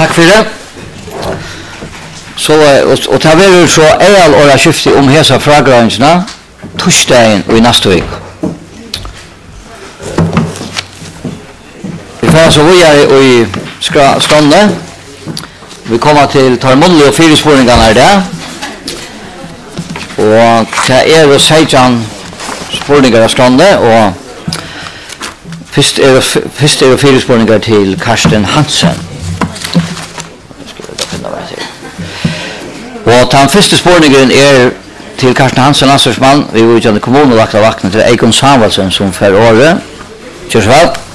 Tack för det. Så och ta väl så all åra skifte hesa fragrensna torsdagen och i nästa vecka. Vi får så vi är i stånde. Vi kommer till Tarmonli och fyrspåringarna där. Och det är Seijan spåringar av stånde och först är fyrspåringar till Karsten Hansen. Och den första spårningen är till Karsten Hansen, landstorgsman. Vi var ute i kommunen och lagt av vakna till Eikon Samuelsen som för året. Kör så väl.